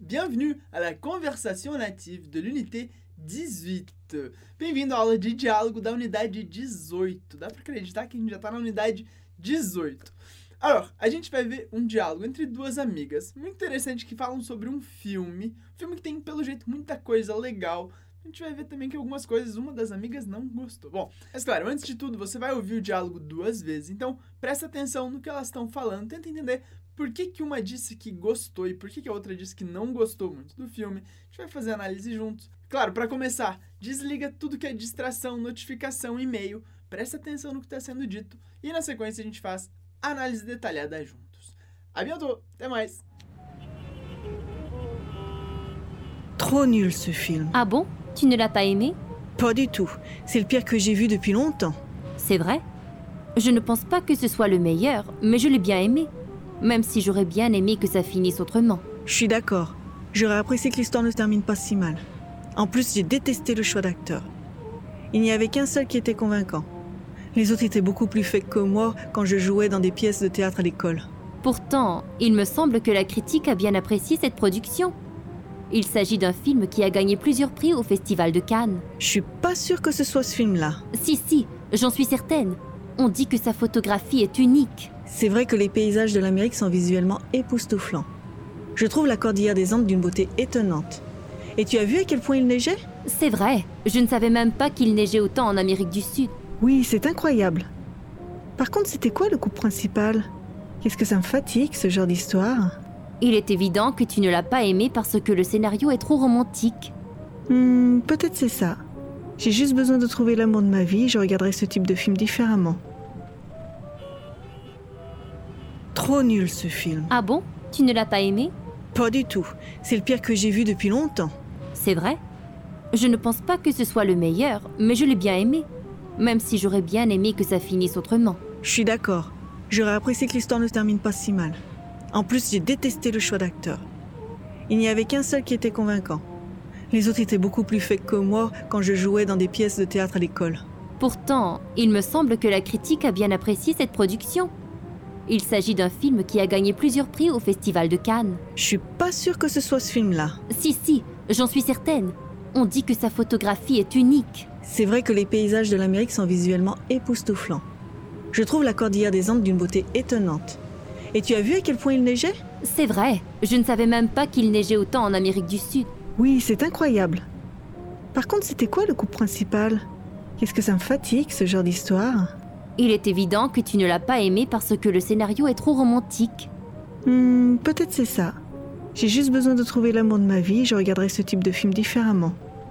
Bienvenue à la conversation native de l'unité 18. Bem-vindo à aula de diálogo da unidade 18. Dá pra acreditar que a gente já tá na unidade 18. Alors, a gente vai ver um diálogo entre duas amigas, muito interessante, que falam sobre um filme que tem, pelo jeito, muita coisa legal. A gente vai ver também que algumas coisas uma das amigas não gostou. Bom, mas claro, antes de tudo, você vai ouvir o diálogo 2 vezes, então presta atenção no que elas estão falando, tenta entender por que uma disse que gostou e por que a outra disse que não gostou muito do filme. A gente vai fazer análise juntos. Claro, para começar, desliga tudo que é distração, notificação, e-mail, presta atenção no que está sendo dito e na sequência a gente faz análise detalhada juntos. A bientôt, até mais! Trop nul ce film. Ah bon? Tu ne l'as pas aimé? Pas du tout. C'est le pire que j'ai vu depuis longtemps. C'est vrai? Je ne pense pas que ce soit le meilleur, mais je l'ai bien aimé. Même si j'aurais bien aimé que ça finisse autrement. Je suis d'accord. J'aurais apprécié que l'histoire ne se termine pas si mal. En plus, j'ai détesté le choix d'acteurs. Il n'y avait qu'un seul qui était convaincant. Les autres étaient beaucoup plus fakes que moi quand je jouais dans des pièces de théâtre à l'école. Pourtant, il me semble que la critique a bien apprécié cette production. Il s'agit d'un film qui a gagné plusieurs prix au Festival de Cannes. Je suis pas sûre que ce soit ce film-là. Si, j'en suis certaine. On dit que sa photographie est unique. C'est vrai que les paysages de l'Amérique sont visuellement époustouflants. Je trouve la cordillère des Andes d'une beauté étonnante. Et tu as vu à quel point il neigeait? C'est vrai, je ne savais même pas qu'il neigeait autant en Amérique du Sud. Oui, c'est incroyable. Par contre, c'était quoi le couple principal? Qu'est-ce que ça me fatigue, ce genre d'histoire? Il est évident que tu ne l'as pas aimé parce que le scénario est trop romantique. Peut-être c'est ça. J'ai juste besoin de trouver l'amour de ma vie, je regarderai ce type de film différemment. Trop nul ce film. Ah bon? Tu ne l'as pas aimé? Pas du tout. C'est le pire que j'ai vu depuis longtemps. C'est vrai? Je ne pense pas que ce soit le meilleur, mais je l'ai bien aimé. Même si j'aurais bien aimé que ça finisse autrement. Je suis d'accord. J'aurais apprécié que l'histoire ne se termine pas si mal. En plus, j'ai détesté le choix d'acteurs. Il n'y avait qu'un seul qui était convaincant. Les autres étaient beaucoup plus fakes que moi quand je jouais dans des pièces de théâtre à l'école. Pourtant, il me semble que la critique a bien apprécié cette production. Il s'agit d'un film qui a gagné plusieurs prix au Festival de Cannes. Je suis pas sûre que ce soit ce film-là. Si, j'en suis certaine. On dit que sa photographie est unique. C'est vrai que les paysages de l'Amérique sont visuellement époustouflants. Je trouve la cordillère des Andes d'une beauté étonnante. Et tu as vu à quel point il neigeait? C'est vrai, je ne savais même pas qu'il neigeait autant en Amérique du Sud. Oui, c'est incroyable. Par contre, c'était quoi le couple principal? Qu'est-ce que ça me fatigue, ce genre d'histoire? Il est évident que tu ne l'as pas aimé parce que le scénario est trop romantique. Peut-être c'est ça. J'ai juste besoin de trouver l'amour de ma vie, je regarderai ce type de film différemment.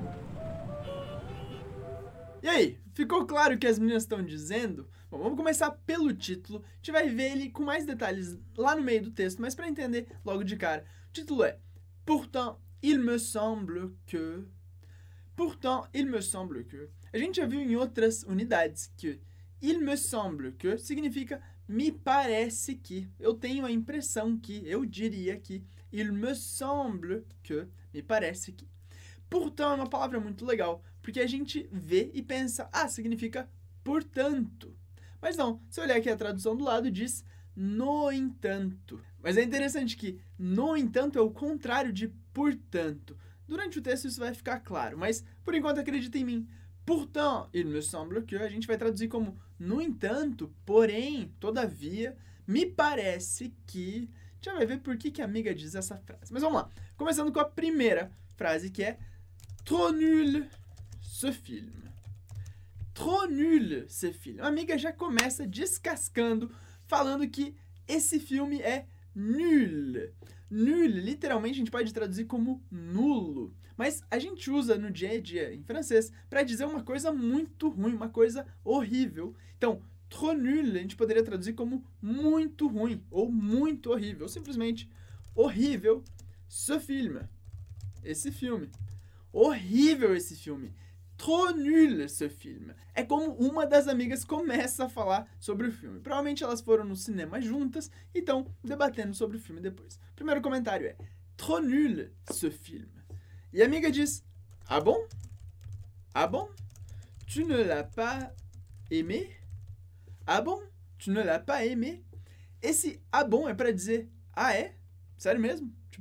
E aí, ficou claro o que as meninas estão dizendo? Bom, vamos começar pelo título. A gente vai ver ele com mais detalhes lá no meio do texto, mas para entender logo de cara. O título é Pourtant, il me semble que... Pourtant, il me semble que... A gente já viu em outras unidades que il me semble que significa me parece que, eu tenho a impressão que, eu diria que, il me semble que, me parece que. Pourtant é uma palavra muito legal, porque a gente vê e pensa, significa portanto. Mas não, se olhar aqui a tradução do lado, diz no entanto. Mas é interessante que no entanto é o contrário de portanto. Durante o texto isso vai ficar claro, mas por enquanto acredita em mim. Pourtant, il me semble que a gente vai traduzir como no entanto, porém, todavia, me parece que... A gente vai ver por que a amiga diz essa frase. Mas vamos lá, começando com a primeira frase que é Trop nul ce film. Trop nul ce film. A amiga já começa descascando, falando que esse filme é nul. Nul, literalmente, a gente pode traduzir como nulo. Mas a gente usa no dia a dia, em francês, para dizer uma coisa muito ruim, uma coisa horrível. Então, trop nul, a gente poderia traduzir como muito ruim, ou muito horrível, ou simplesmente horrível ce film. Esse filme. Horrível esse filme. Trop nul ce film. É como uma das amigas começa a falar sobre o filme. Provavelmente elas foram no cinema juntas e estão debatendo sobre o filme depois. O primeiro comentário é Trop nul ce film. E a amiga diz, ah bon? Ah bon? Tu ne l'as pas aimé? Ah bon? Tu ne l'as pas aimé? Esse ah bon é pra dizer, ah é? Sério mesmo? Tipo,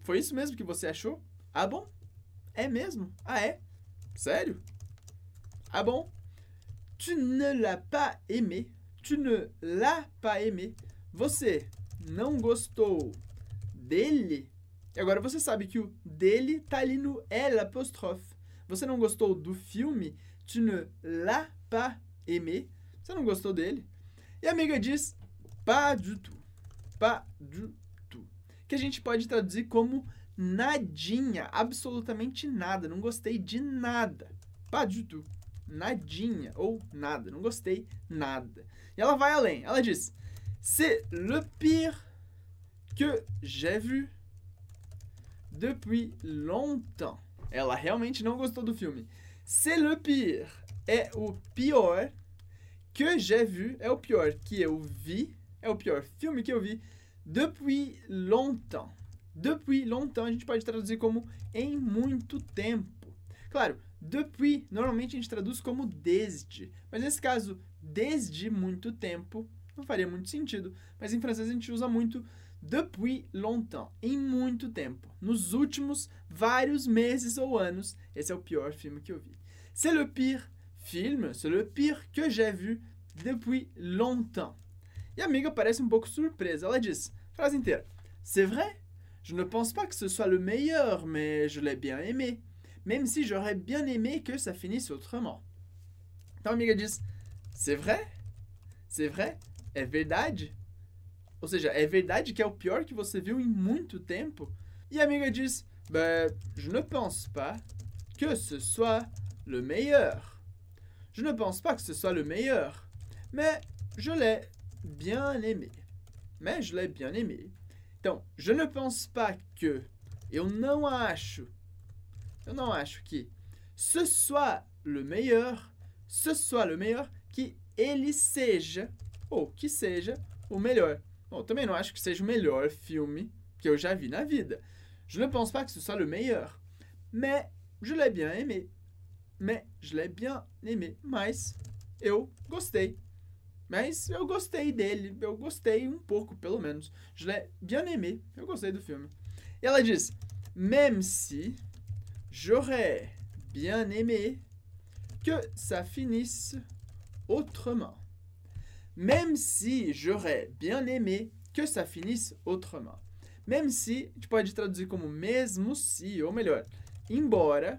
Foi isso mesmo que você achou? Ah, bom? É mesmo? Ah, é? Sério? Ah, bom? Tu ne l'as pas aimé. Tu ne l'as pas aimé. Você não gostou dele? E agora você sabe que o dele tá ali no L apóstrofe. Você não gostou do filme? Tu ne l'as pas aimé. Você não gostou dele? E a amiga diz, pas du tout. Pas du tout. Que a gente pode traduzir como nadinha, absolutamente nada, não gostei de nada. Pas du tout. Nadinha ou nada, não gostei nada. E ela vai além, ela diz, c'est le pire que j'ai vu depuis longtemps. Ela realmente não gostou do filme. C'est le pire é o pior, que j'ai vu é o pior que eu vi, é o pior filme que eu vi depuis longtemps. Depuis longtemps a gente pode traduzir como em muito tempo. Claro, depuis normalmente a gente traduz como desde, mas nesse caso, desde muito tempo, não faria muito sentido, mas em francês a gente usa muito depuis longtemps, em muito tempo, nos últimos vários meses ou anos. Esse é o pior filme que eu vi. C'est le pire film, c'est le pire que j'ai vu depuis longtemps. E a amiga parece um pouco surpresa. Ela diz, frase inteira, c'est vrai? Je ne pense pas que ce soit le meilleur, mais je l'ai bien aimé. Même si j'aurais bien aimé que ça finisse autrement. Então a amiga diz, c'est vrai? C'est vrai? É verdade? Ou seja, é verdade que é o pior que você viu em muito tempo? E a amiga diz, ben, je ne pense pas que ce soit le meilleur. Je ne pense pas que ce soit le meilleur, mais je l'ai bien aimé. Mais je l'ai bien aimé. Então, je ne pense pas que, eu não acho que ce soit le meilleur, que ele seja, ou que seja o melhor. Bom, eu também não acho que seja o melhor filme que eu já vi na vida. Je ne pense pas que ce soit le meilleur, mais je l'ai bien aimé. Mais je l'ai bien aimé. Mas eu gostei. Mas eu gostei dele. Eu gostei um pouco, pelo menos. Je l'ai bien aimé. Eu gostei do filme. E ela diz, même si j'aurais bien aimé que ça finisse autrement. Même si j'aurais bien aimé que ça finisse autrement. Même si, a gente pode traduzir como mesmo se, ou melhor, embora,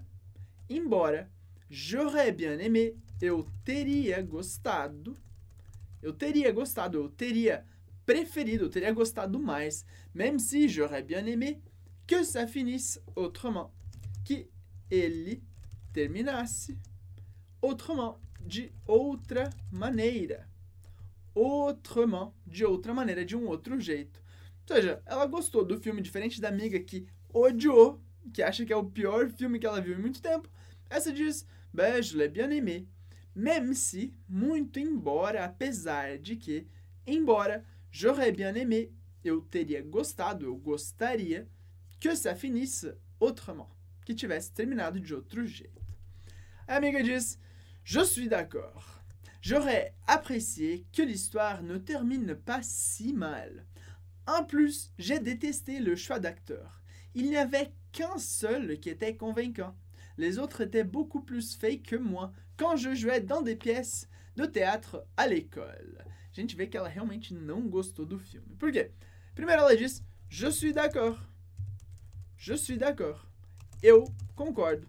j'aurais bien aimé, eu teria gostado, eu teria preferido, eu teria gostado mais, même si j'aurais bien aimé que ça finisse autrement, que ele terminasse autrement, de outra maneira. Autrement, de outra maneira, de um outro jeito. Ou seja, ela gostou do filme, diferente da amiga que odiou, que acha que é o pior filme que ela viu em muito tempo. Essa diz, ben, je l'ai bien aimé. Même si, muito embora, apesar de que, embora, j'aurais bien aimé, eu teria gostado, eu gostaria, que ça finisse autrement, que tivesse terminado de outro jeito. A amiga diz, je suis d'accord. J'aurais apprécié que l'histoire ne termine pas si mal. En plus, j'ai détesté le choix d'acteurs. Il n'y avait qu'un seul qui était convaincant. Les autres étaient beaucoup plus fake que moi quand je jouais dans des pièces de théâtre à l'école. A gente vê que ela realmente não gostou do filme. Por quê? Primeiro ela diz, je suis d'accord. Je suis d'accord. Eu concordo.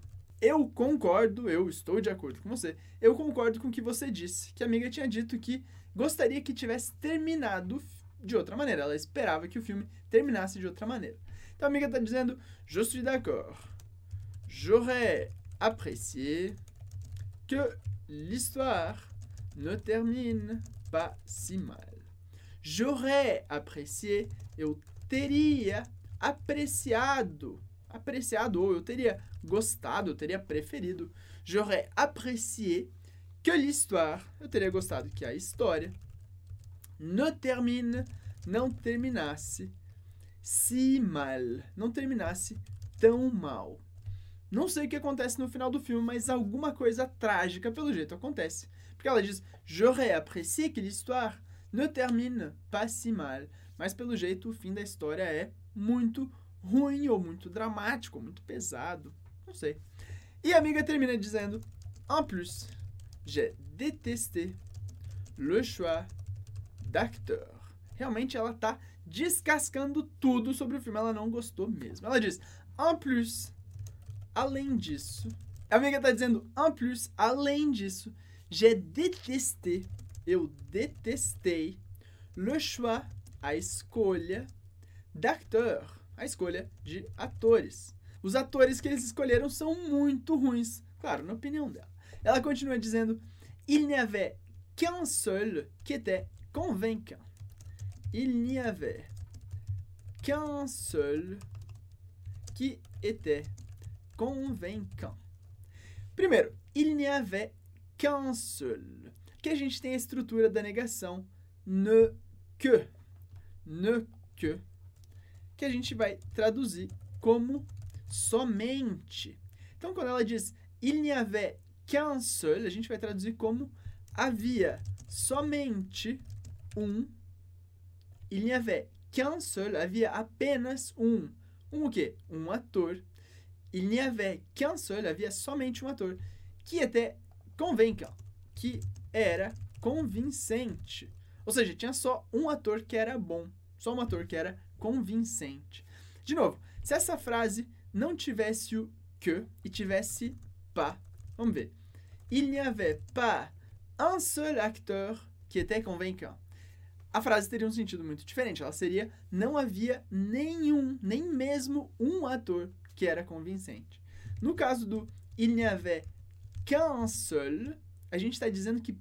Eu estou de acordo com você. Eu concordo com o que você disse. Que a amiga tinha dito que gostaria que tivesse terminado de outra maneira. Ela esperava que o filme terminasse de outra maneira. Então a amiga está dizendo, je suis d'accord. J'aurais apprécié que l'histoire ne termine pas si mal. J'aurais apprécié, eu teria apreciado, ou eu teria gostado, eu teria preferido. J'aurais apprécié que l'histoire, eu teria gostado que a história ne termine, não terminasse si mal, não terminasse tão mal. Não sei o que acontece no final do filme, mas alguma coisa trágica, pelo jeito, acontece. Porque ela diz, j'aurais apprécié que l'histoire ne termine pas si mal. Mas, pelo jeito, o fim da história é muito ruim, ou muito dramático, ou muito pesado. Não sei. E a amiga termina dizendo: En plus, j'ai détesté le choix d'acteur. Realmente ela tá descascando tudo sobre o filme. Ela não gostou mesmo. Ela diz: En plus, além disso. A amiga tá dizendo: En plus, além disso, j'ai détesté. Eu detestei le choix, a escolha d'acteur, a escolha de atores. Os atores que eles escolheram são muito ruins, claro, na opinião dela. Ela continua dizendo: Il n'y avait qu'un seul qui était convaincant. Il n'y avait qu'un seul qui était convaincant. Primeiro, il n'y avait qu'un seul. Que a gente tem a estrutura da negação ne que. Ne que. Que a gente vai traduzir como somente. Então, quando ela diz il n'y avait qu'un seul, a gente vai traduzir como havia somente um. Il n'y avait qu'un seul, havia apenas um. Um o quê? Um ator. Il n'y avait qu'un seul, havia somente um ator. Que était convaincant, que era convincente. Ou seja, tinha só um ator que era bom. Só um ator que era convincente. De novo, se essa frase não tivesse o que e tivesse pas, vamos ver. Il n'y avait pas un seul acteur qui était convaincant. A frase teria um sentido muito diferente. Ela seria: não havia nenhum, nem mesmo um ator que era convincente. No caso do il n'y avait qu'un seul, a gente está dizendo que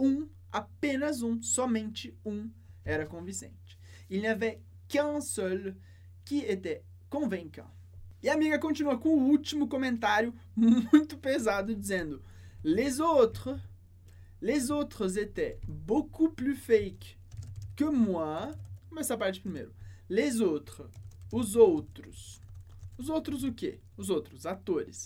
apenas um, somente um, era convincente. Il n'y avait qu'un seul qui était convaincant. E a amiga continua com o último comentário muito pesado, dizendo: les autres étaient beaucoup plus fake que moi. Vamos começar a parte primeiro. Les autres, os outros. Os outros o quê? Os outros atores.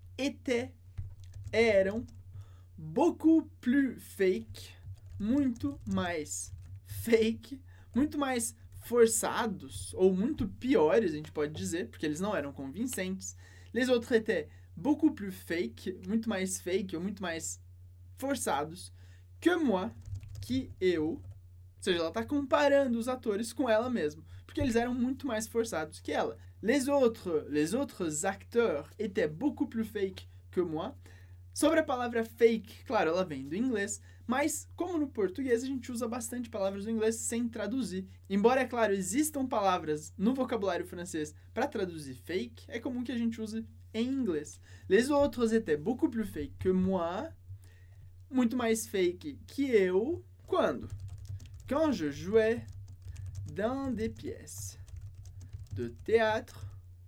Eram beaucoup plus fake, muito mais fake, muito mais forçados, ou muito piores, a gente pode dizer, porque eles não eram convincentes. Les autres étaient beaucoup plus fake, muito mais fake, ou muito mais forçados, que moi, que eu. Ou seja, ela está comparando os atores com ela mesma, porque eles eram muito mais forçados que ela. Les autres acteurs étaient beaucoup plus fake que moi. Sobre a palavra fake, claro, ela vem do inglês, mas como no português a gente usa bastante palavras do inglês sem traduzir. Embora, é claro, existam palavras no vocabulário francês para traduzir fake, é comum que a gente use em inglês. Les autres étaient beaucoup plus fake que moi. Muito mais fake que eu. Quando? Quand je jouais dans des pièces de théâtre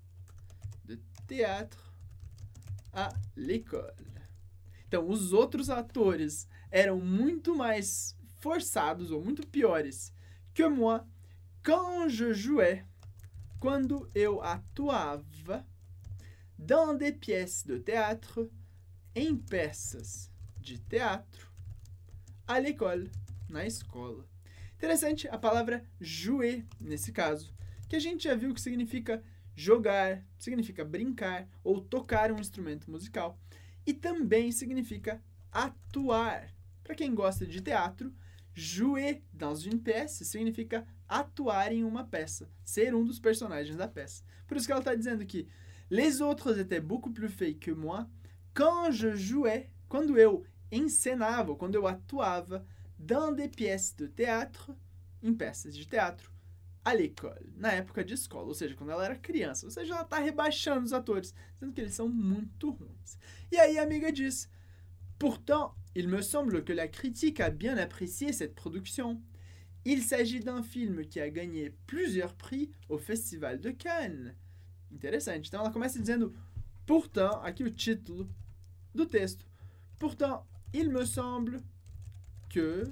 à l'école. Então, os outros atores eram muito mais forçados ou muito piores que moi quand je jouais, quando eu atuava, dans des pièces de théâtre, em peças de teatro, à l'école, na escola. Interessante a palavra jouer, nesse caso, que a gente já viu que significa jogar, significa brincar ou tocar um instrumento musical. E também significa atuar. Para quem gosta de teatro, jouer dans une pièce significa atuar em uma peça, ser um dos personagens da peça. Por isso que ela está dizendo que les autres étaient beaucoup plus fake que moi quand je jouais, quando eu encenava, quando eu atuava dans des pièces de théâtre, em peças de teatro, à l'école, na época de escola, ou seja, quando ela era criança. Ou seja, ela está rebaixando os atores, dizendo que eles são muito ruins. E aí a amiga diz: Pourtant, il me semble que la critique a bien apprécié cette production. Il s'agit d'un film qui a gagné plusieurs prix au Festival de Cannes. Interessante. Então ela começa dizendo pourtant, aqui o título do texto. Pourtant, il me semble que...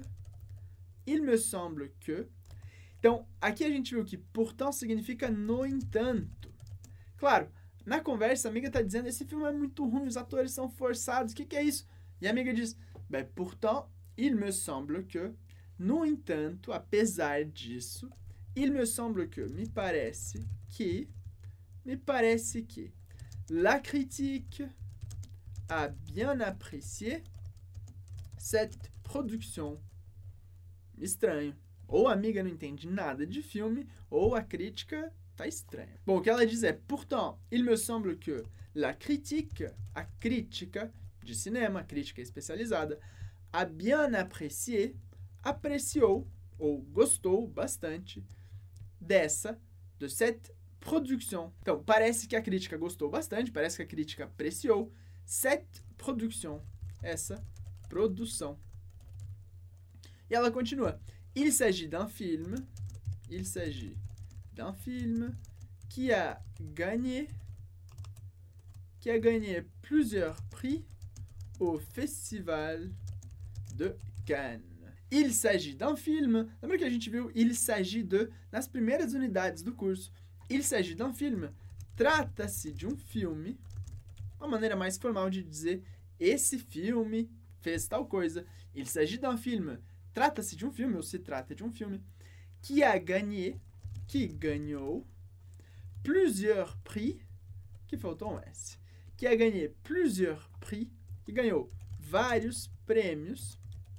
Então, aqui a gente viu que pourtant significa no entanto. Claro, na conversa a amiga está dizendo: esse filme é muito ruim, os atores são forçados, o que é isso? E a amiga diz: pourtant, il me semble que, no entanto, apesar disso, il me semble que, me parece que, me parece que la critique a bien apprécié cette production. Estranho. Ou a amiga não entende nada de filme, ou a crítica tá estranha. Bom, o que ela diz é: pourtant, il me semble que la critique, a crítica de cinema, a crítica especializada, a bien apprécié, apreciou ou gostou bastante de cette production. Então, parece que a crítica gostou bastante, parece que a crítica apreciou cette production, essa produção. E ela continua: il s'agit d'un film qui a gagné plusieurs prix au Festival de Cannes. Il s'agit d'un film. Lembra que a gente viu il s'agit de nas primeiras unidades do curso? Il s'agit d'un film. Trata-se de um filme. Uma maneira mais formal de dizer esse filme fez tal coisa. Il s'agit d'un film. Trata-se de um filme, ou se trata de um filme, que a gagné, que ganhou, plusieurs prix, que faltou um S, que a gagné plusieurs prix, que ganhou vários prêmios,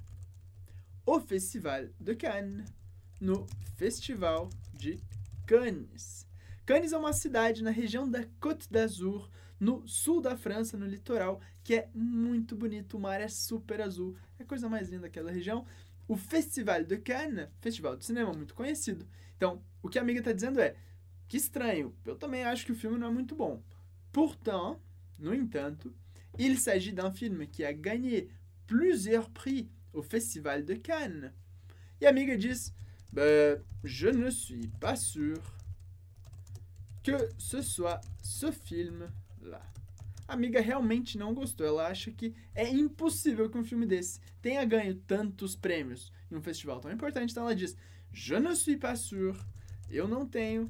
au Festival de Cannes, no Festival de Cannes. Cannes é uma cidade na região da Côte d'Azur, no sul da França, no litoral, que é muito bonito, o mar é super azul, é a coisa mais linda daquela região. O Festival de Cannes, festival de cinema muito conhecido. Então, o que a amiga está dizendo é: que estranho, eu também acho que o filme não é muito bom. Pourtant, no entanto, il s'agit d'un film qui a gagné plusieurs prix au Festival de Cannes. E a amiga diz: je ne suis pas sûr que ce soit ce film-là. A amiga realmente não gostou. Ela acha que é impossível que um filme desse tenha ganho tantos prêmios em um festival tão importante. Então ela diz: je ne suis pas sûr. Eu não tenho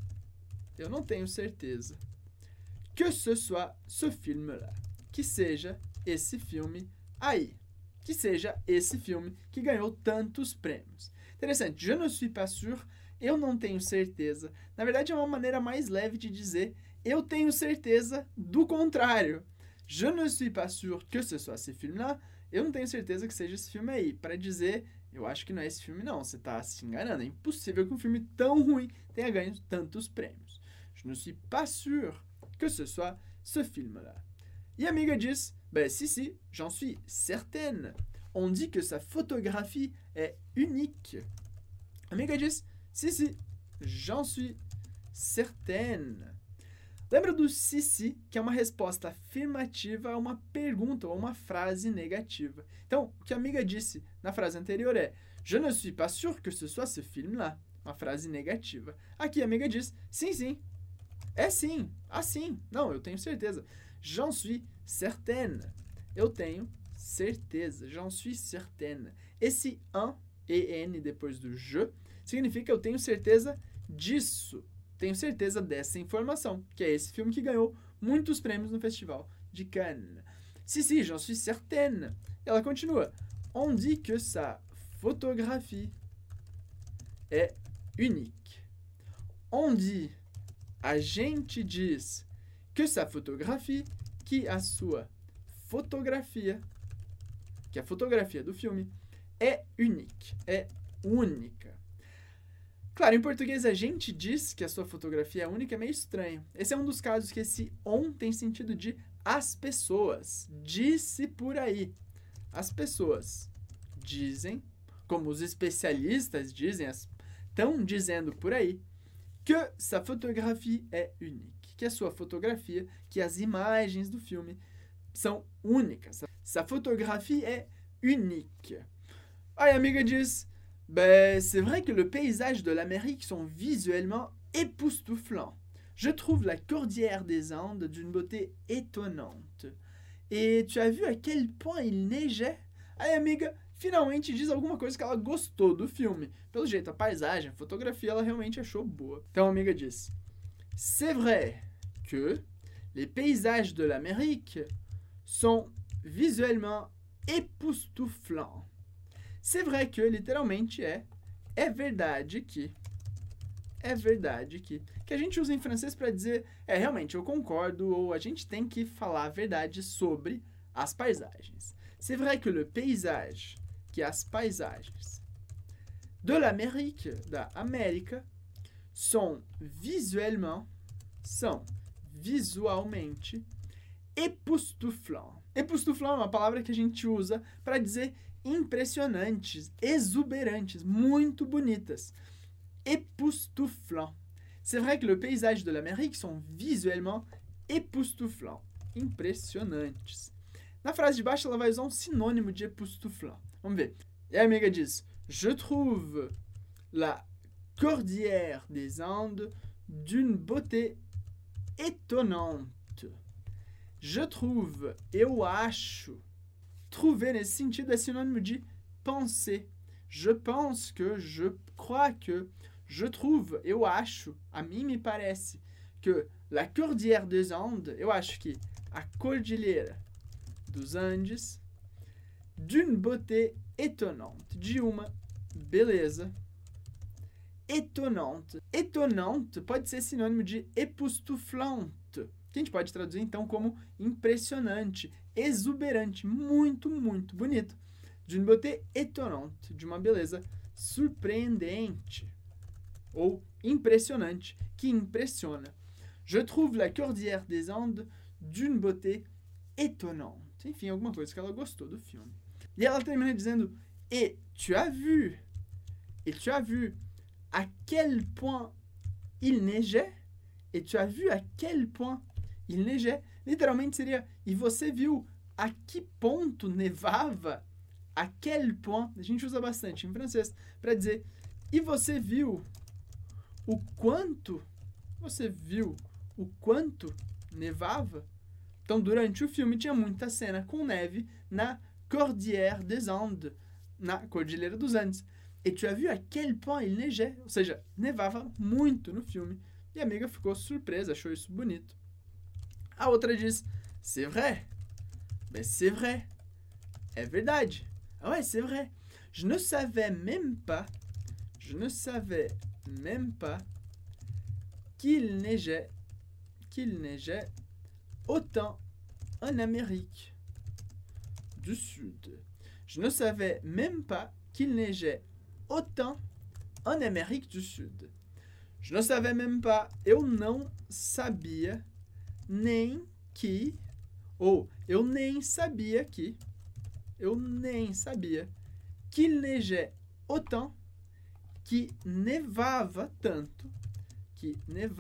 certeza. Que ce soit ce film-là. Que seja esse filme aí. Que seja esse filme que ganhou tantos prêmios. Interessante. Je ne suis pas sûr. Eu não tenho certeza. Na verdade, é uma maneira mais leve de dizer eu tenho certeza do contrário. Je ne suis pas sûr que ce soit ce film-là. Eu não tenho certeza que seja esse filme aí. Para dizer, eu acho que não é esse filme não. Você está se enganando. É impossível que um filme tão ruim tenha ganho tantos prêmios. Je ne suis pas sûr que ce soit ce film-là. E a amiga diz: si, j'en suis certaine. On dit que sa photographie est unique. A amiga diz: si, j'en suis certaine. Lembra do si, que é uma resposta afirmativa a uma pergunta ou uma frase negativa. Então, o que a amiga disse na frase anterior é: je ne suis pas sûr que ce soit ce film-là. Uma frase negativa. Aqui a amiga diz: sim. É sim. Assim. Não, eu tenho certeza. J'en suis certaine. Eu tenho certeza. J'en suis certaine. Esse un, en depois do je, significa eu tenho certeza disso. Tenho certeza dessa informação, que é esse filme que ganhou muitos prêmios no Festival de Cannes. Si, j'en suis certaine. Ela continua: on dit que sa photographie est unique. On dit, a gente diz, que sa photographie, que a sua fotografia, que a fotografia do filme é unique, é única. Claro, em português a gente diz que a sua fotografia é única, é meio estranho. Esse é um dos casos que esse on tem sentido de as pessoas. Disse por aí. As pessoas dizem, como os especialistas dizem, estão dizendo por aí, que sa photographie est unique. Que a sua fotografia, que as imagens do filme são únicas. Sa photographie est unique. Aí a amiga diz: c'est vrai que le paysage de l'Amérique sont visuellement époustouflants. Je trouve la cordillère des Andes d'une beauté étonnante. Et tu as vu à quel point il neigeait? Aí a amiga finalmente diz alguma coisa que ela gostou do filme. Pelo jeito, a paisagem, a fotografia, ela realmente achou boa. Então a amiga diz: c'est vrai que les paysages de l'Amérique sont visuellement époustouflants. C'est vrai que, literalmente, é verdade que. é verdade que a gente usa em francês para dizer, realmente, eu concordo, ou a gente tem que falar a verdade sobre as paisagens. C'est vrai que le paysage, que as paisagens de l'Amérique, da América, são visualmente époustouflants. Époustouflant é uma palavra que a gente usa para dizer impressionantes, exuberantes, muito bonitas. Époustouflant. C'est vrai que le paysage de l'Amérique sont visuellement époustouflants, impressionantes. Na frase de baixo, ela vai usar um sinônimo de époustouflant. Vamos ver. E a amiga diz, je trouve la cordillère des Andes d'une beauté étonnante. Je trouve, eu acho. Trouver, nesse sentido, é sinônimo de penser. Je pense que, je crois que, je trouve, eu acho, a mim me parece, que la cordillère des Andes, eu acho que a cordilheira dos Andes, d'une beauté étonnante, de uma beleza étonnante. Étonnante pode ser sinônimo de époustouflante, que a gente pode traduzir então como impressionante, exuberante, muito, muito bonito. D'une beauté étonnante, de uma beleza surpreendente ou impressionante, que impressiona. Je trouve la cordillère des Andes d'une beauté étonnante. Enfim, alguma coisa que ela gostou do filme. E ela termina dizendo, et tu as vu à quel point il neigeait? Et tu as vu à quel point il neigeait? Literalmente seria, e você viu a que ponto nevava? À quel point? A gente usa bastante em francês para dizer, e você viu o quanto? Você viu o quanto nevava? Então, durante o filme, tinha muita cena com neve na Cordillère des Andes, na Cordilheira dos Andes. Et tu as vu à quel point il neigeait? Ou seja, nevava muito no filme. E a amiga ficou surpresa, achou isso bonito. A outra diz, c'est vrai. Mais c'est vrai. É verdade. Ah ouais, c'est vrai. Je ne savais même pas qu'il neigeait autant en Amérique du Sud. Je ne savais même pas qu'il neigeait autant en Amérique du Sud. Je ne savais même pas, eu não sabia, nem que, ou eu nem sabia que, qu'il neigeait autant, que nevava tanto, Que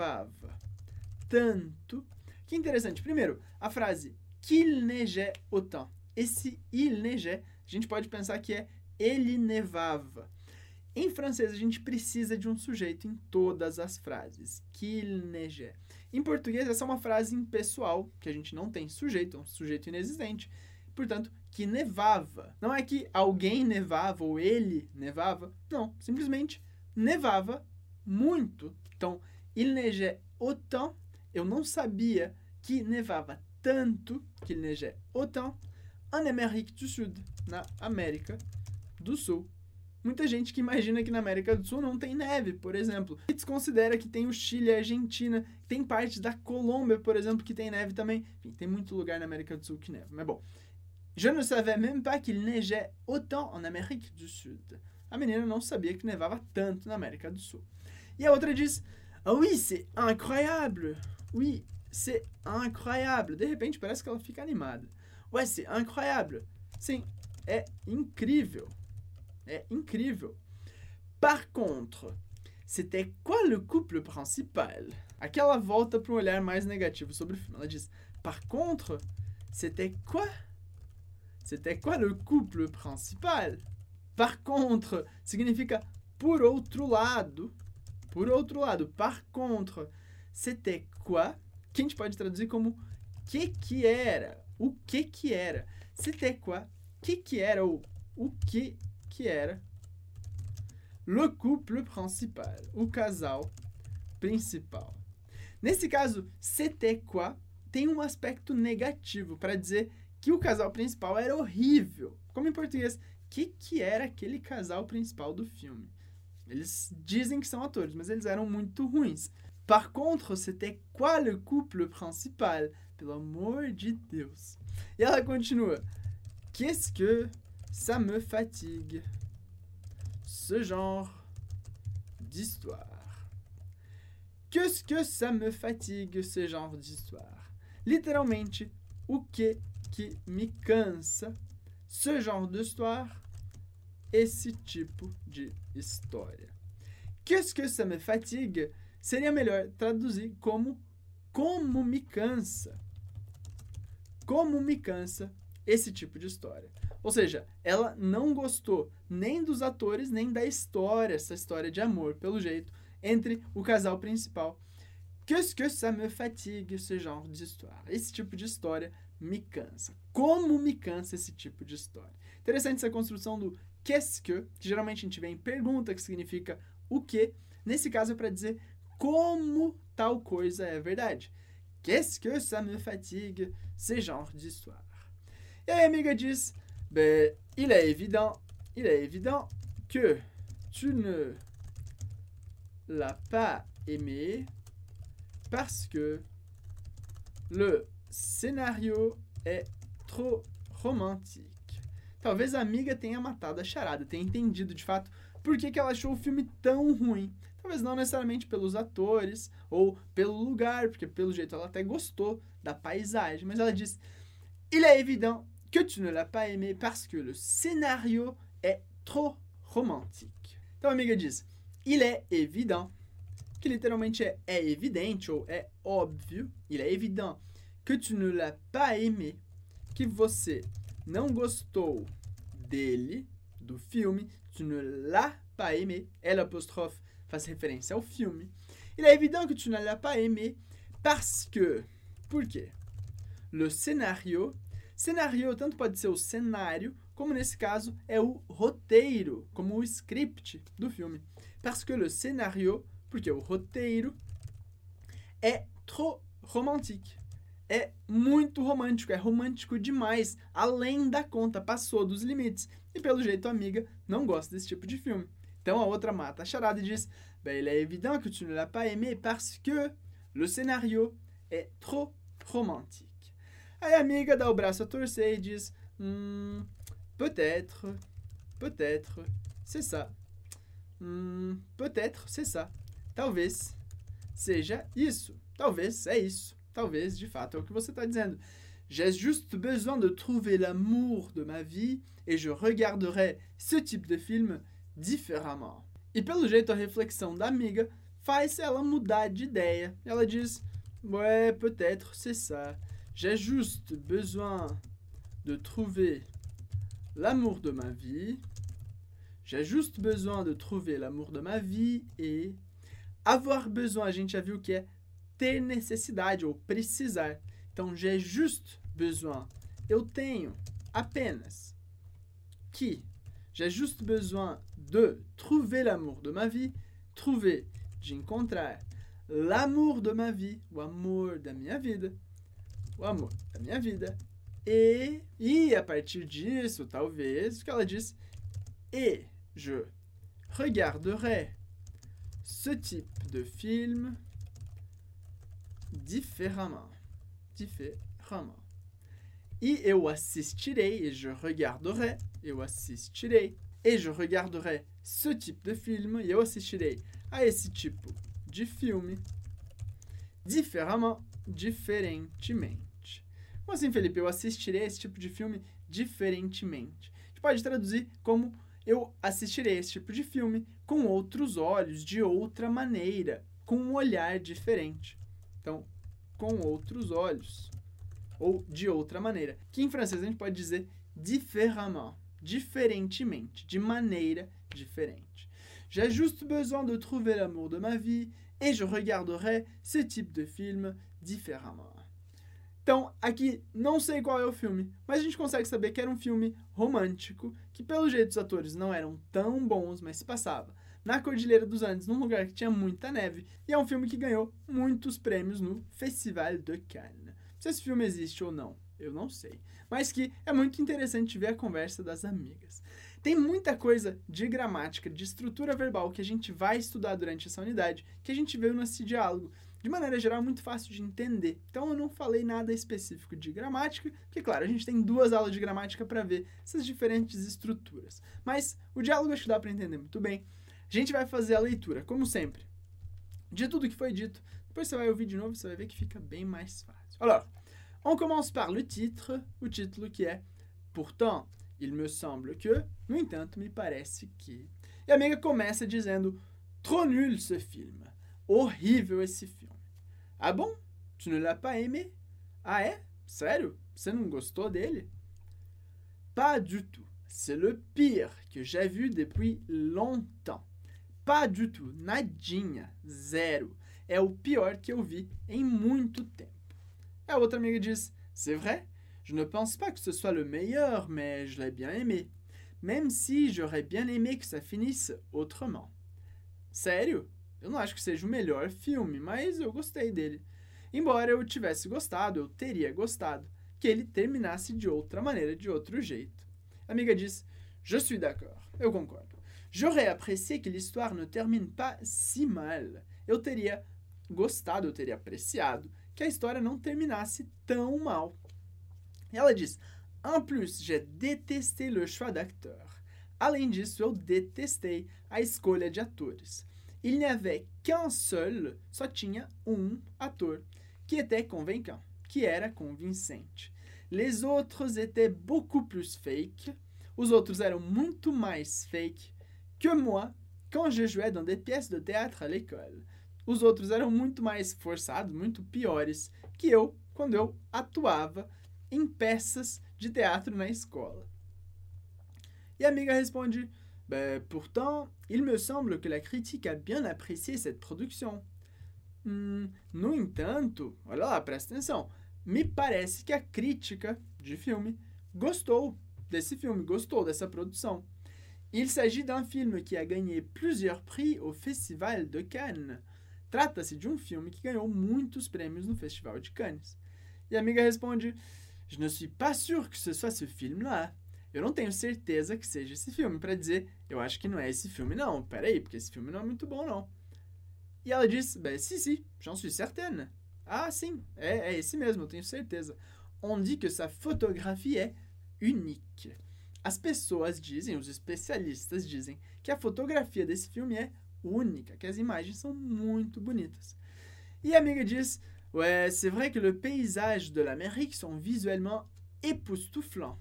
interessante. Primeiro, a frase qu'il neigeait autant. Esse il neigeait, a gente pode pensar que é ele nevava. Em francês, a gente precisa de um sujeito em todas as frases. Qu'il neigeait. Em português, essa é uma frase impessoal, que a gente não tem sujeito, é um sujeito inexistente. Portanto, que nevava. Não é que alguém nevava ou ele nevava. Não, simplesmente nevava muito. Então, il neigeait autant. Eu não sabia que nevava tanto, qu'il neigeait autant, en Amérique du Sud, na América do Sul. Muita gente que imagina que na América do Sul não tem neve, por exemplo. E desconsidera que tem o Chile, a Argentina, tem partes da Colômbia, por exemplo, que tem neve também. Enfim, tem muito lugar na América do Sul que neva. Mas bom, je ne savais même pas qu'il neigeait autant en Amérique du Sud. A menina não sabia que nevava tanto na América do Sul. E a outra diz, ah oui, c'est incroyable. Oui, c'est incroyable. De repente parece que ela fica animada. Ouais, c'est incroyable. Sim, é incrível. É incrível. Par contre, c'était quoi le couple principal? Aqui ela volta para um olhar mais negativo sobre o filme. Ela diz, par contre, c'était quoi? C'était quoi le couple principal? Par contre, significa por outro lado. Por outro lado, par contre, c'était quoi? Que a gente pode traduzir como que era? O que era? C'était quoi? Que era? Ou o que era? Le couple principal. O casal principal. Nesse caso, c'était quoi? Tem um aspecto negativo para dizer que o casal principal era horrível. Como em português, que era aquele casal principal do filme? Eles dizem que são atores, mas eles eram muito ruins. Par contre, c'était quoi le couple principal? Pelo amor de Deus. E ela continua. Qu'est-ce que ça me fatigue? Ce genre d'histoire. Qu'est-ce que ça me fatigue, ce genre d'histoire? Literalmente, o que me cansa, ce genre d'histoire, esse tipo de história. Qu'est-ce que ça me fatigue? Seria melhor traduzir como me cansa. Como me cansa esse tipo de história. Ou seja, ela não gostou nem dos atores, nem da história, essa história de amor, pelo jeito, entre o casal principal. Qu'est-ce que ça me fatigue, ce genre d'histoire? Esse tipo de história me cansa. Como me cansa esse tipo de história? Interessante essa construção do qu'est-ce que geralmente a gente vê em pergunta, que significa o que. Nesse caso é para dizer como tal coisa é verdade. Qu'est-ce que ça me fatigue, ce genre d'histoire? E aí a amiga diz, ben, il est évident que tu ne l'as pas aimé parce que le scénario est trop romantique. Talvez a amiga tenha matado a charada, tenha entendido de fato por que ela achou o filme tão ruim. Talvez não necessariamente pelos atores ou pelo lugar, porque pelo jeito ela até gostou da paisagem, mas ela diz, il est évident que tu ne l'as pas aimé parce que le scénario est trop romantique. Então a amiga diz, il est évident, que literalmente é evidente ou é óbvio, il est évident que tu ne l'as pas aimé, que você não gostou dele, do filme, tu ne l'as pas aimé, L apostrophe faz referência ao filme. Il est évident que tu ne l'as pas aimé parce que, por quê? Le scénario tanto pode ser o cenário, como nesse caso é o roteiro, como o script do filme. Parce que le scénario, porque o roteiro é trop romantique. É muito romântico, é romântico demais, além da conta, passou dos limites. E pelo jeito a amiga não gosta desse tipo de filme. Então a outra mata a charada e diz, ben, il est évident que tu ne l'as pas aimé parce que le scénario est trop romantique. Aí a amiga dá o braço a torcer e diz, peut-être, c'est ça. Peut-être, c'est ça. Talvez seja isso. Talvez é isso. Talvez, de fato, é o que você está dizendo. J'ai juste besoin de trouver l'amour de ma vie et je regarderai ce type de film différemment. E pelo jeito a reflexão da amiga faz ela mudar de ideia. Ela diz, ouais, peut-être, c'est ça. J'ai juste besoin de trouver l'amour de ma vie. J'ai juste besoin de trouver l'amour de ma vie et avoir besoin, a gente já viu que é ter necessidade ou precisar. Então, j'ai juste besoin, eu tenho apenas que. J'ai juste besoin de trouver l'amour de ma vie. Trouver, de encontrar. L'amour de ma vie, o amor da minha vida. O amor da minha vida. E a partir disso, talvez, o que ela diz, et je regarderai ce type de film différemment. E eu assistirei, et je regarderai, eu assistirei, et je regarderai ce type de film, e eu assistirei a esse tipo de filme diferentemente. Como assim, Felipe? Eu assistirei a esse tipo de filme diferentemente. A gente pode traduzir como eu assistirei esse tipo de filme com outros olhos, de outra maneira, com um olhar diferente. Então, com outros olhos, ou de outra maneira. Que em francês a gente pode dizer différemment, diferentemente, de maneira diferente. J'ai juste besoin de trouver l'amour de ma vie et je regarderai ce type de film différemment. Então, aqui, não sei qual é o filme, mas a gente consegue saber que era um filme romântico, que pelo jeito os atores não eram tão bons, mas se passava na Cordilheira dos Andes, num lugar que tinha muita neve, e é um filme que ganhou muitos prêmios no Festival de Cannes. Se esse filme existe ou não, eu não sei, mas que é muito interessante ver a conversa das amigas. Tem muita coisa de gramática, de estrutura verbal que a gente vai estudar durante essa unidade, que a gente viu nesse diálogo. De maneira geral, muito fácil de entender. Então, eu não falei nada específico de gramática, porque, claro, a gente tem 2 aulas de gramática para ver essas diferentes estruturas. Mas o diálogo acho que dá para entender muito bem. A gente vai fazer a leitura, como sempre, de tudo que foi dito. Depois você vai ouvir de novo e você vai ver que fica bem mais fácil. Alors, on commence par le titre, o título que é Pourtant, il me semble que, no entanto, me parece que. E a amiga começa dizendo, trop nul ce film. Horrível esse filme. Ah bon? Tu ne l'as pas aimé? Ah é? Sério? Você não gostou dele? Pas du tout. C'est le pire que j'ai vu depuis longtemps. Pas du tout. Nadinha. Zero. É o pior que eu vi em muito tempo. A outra amiga diz, c'est vrai? Je ne pense pas que ce soit le meilleur, mais je l'ai bien aimé. Même si j'aurais bien aimé que ça finisse autrement. Sério? Eu não acho que seja o melhor filme, mas eu gostei dele. Embora eu tivesse gostado, eu teria gostado, que ele terminasse de outra maneira, de outro jeito. A amiga diz, je suis d'accord, eu concordo. J'aurais apprécié que l'histoire ne termine pas si mal. Eu teria gostado, eu teria apreciado que a história não terminasse tão mal. E ela diz, en plus, j'ai détesté le choix d'acteur. Além disso, eu detestei a escolha de atores. Il n'y avait qu'un seul, só tinha ator, qui était convaincant, que era convincente. Les autres étaient beaucoup plus fake, os outros eram muito mais fake que moi quand je jouais dans des pièces de théâtre à l'école. Os outros eram muito mais forçados, muito piores que eu quando eu atuava em peças de teatro na escola. E a amiga responde, pourtant, il me semble que la critique a bien apprécié cette production. No entanto, olha lá, presta atenção, me parece que a crítica de filme gostou desse filme, gostou dessa produção. Il s'agit d'un film qui a gagné plusieurs prix au Festival de Cannes. Trata-se de um filme que ganhou muitos prêmios no Festival de Cannes. E a amiga responde, je ne suis pas sûre que ce soit ce film-là. Eu não tenho certeza que seja esse filme, para dizer, eu acho que não é esse filme não, peraí, porque esse filme não é muito bom não. E ela diz, si, j'en suis certaine. Ah, sim, é esse mesmo, eu tenho certeza. On dit que sa photographie est unique. As pessoas dizem, os especialistas dizem, que a fotografia desse filme é única, que as imagens são muito bonitas. E a amiga diz, ouais, c'est vrai que le paysage de l'Amérique sont visuellement époustouflants.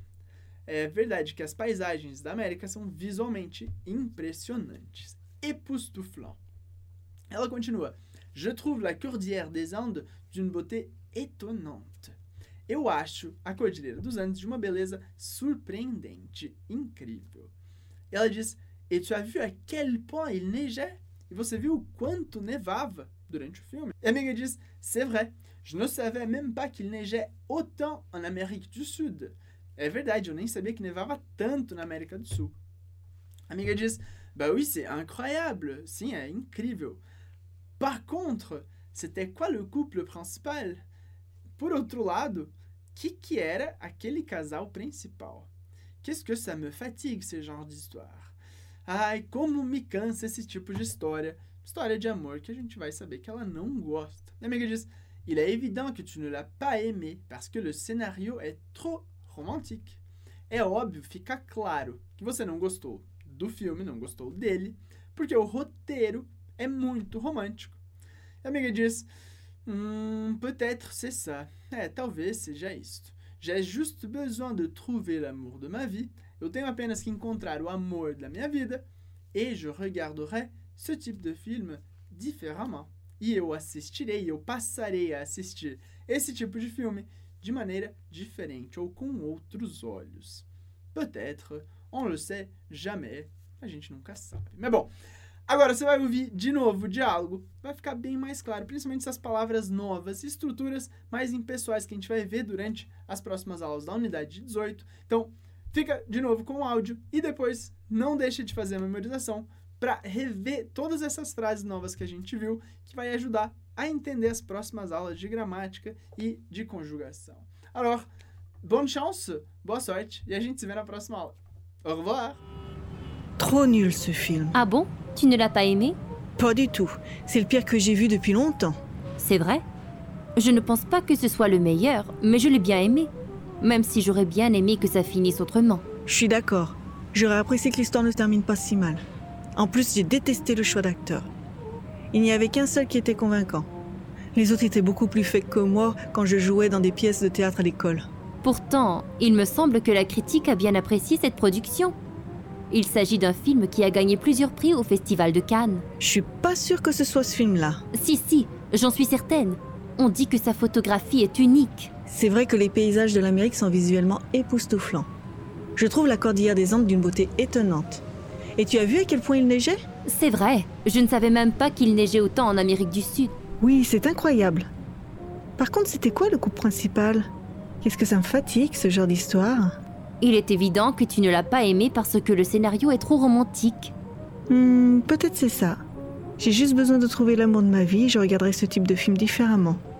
É verdade que as paisagens da América são visualmente impressionantes. Époustouflant. Ela continua. Je trouve la cordillère des Andes d'une beauté étonnante. Eu acho a Cordilheira dos Andes de uma beleza surpreendente, incrível. Ela diz, et tu as vu à quel point il neigeait? E você viu o quanto nevava durante o filme? E a amiga diz, c'est vrai, je ne savais même pas qu'il neigeait autant en Amérique du Sud. É verdade, eu nem sabia que nevava tanto na América do Sul. A amiga diz, oui, c'est incroyable. Sim, é incrível. Par contre, c'était quoi le couple principal? Por outro lado, que era aquele casal principal? Qu'est-ce que ça me fatigue, ce genre d'histoire? Ai, como me cansa esse tipo de história. História de amor que a gente vai saber que ela não gosta. A amiga diz, il est évident que tu ne l'as pas aimé parce que le scénario est trop romantique. É óbvio, fica claro que você não gostou do filme, não gostou dele, porque o roteiro é muito romântico. A amiga diz, peut-être c'est ça. Talvez seja isto. J'ai juste besoin de trouver l'amour de ma vie. Eu tenho apenas que encontrar o amor da minha vida et je regarderai ce type de film différemment. E eu assistirei, eu passarei a assistir esse tipo de filme de maneira diferente ou com outros olhos. Peut-être, on le sait jamais, a gente nunca sabe. Mas bom, agora você vai ouvir de novo o diálogo, vai ficar bem mais claro, principalmente essas palavras novas, estruturas mais impessoais que a gente vai ver durante as próximas aulas da unidade 18. Então, fica de novo com o áudio e depois não deixe de fazer a memorização para rever todas essas frases novas que a gente viu, que vai ajudar a entender as próximas aulas de gramática e de conjugação. Alors, bonne chance, boa sorte, e a gente se vê na próxima aula. Au revoir! trop nul ce film. Ah bon? Tu ne l'as pas aimé? Pas du tout. C'est le pire que j'ai vu depuis longtemps. C'est vrai? Je ne pense pas que ce soit le meilleur, mais je l'ai bien aimé. Même si j'aurais bien aimé que ça finisse autrement. Je suis d'accord. J'aurais apprécié que l'histoire ne se termine pas si mal. En plus, j'ai détesté le choix d'acteur. Il n'y avait qu'un seul qui était convaincant. Les autres étaient beaucoup plus fakes que moi quand je jouais dans des pièces de théâtre à l'école. Pourtant, il me semble que la critique a bien apprécié cette production. Il s'agit d'un film qui a gagné plusieurs prix au Festival de Cannes. Je suis pas sûre que ce soit ce film-là. Si, j'en suis certaine. On dit que sa photographie est unique. C'est vrai que les paysages de l'Amérique sont visuellement époustouflants. Je trouve la cordillère des Andes d'une beauté étonnante. Et tu as vu à quel point il neigeait? C'est vrai, je ne savais même pas qu'il neigeait autant en Amérique du Sud. Oui, c'est incroyable. Par contre, c'était quoi le couple principal? Qu'est-ce que ça me fatigue, ce genre d'histoire? Il est évident que tu ne l'as pas aimé parce que le scénario est trop romantique. Peut-être c'est ça. J'ai juste besoin de trouver l'amour de ma vie et je regarderai ce type de film différemment.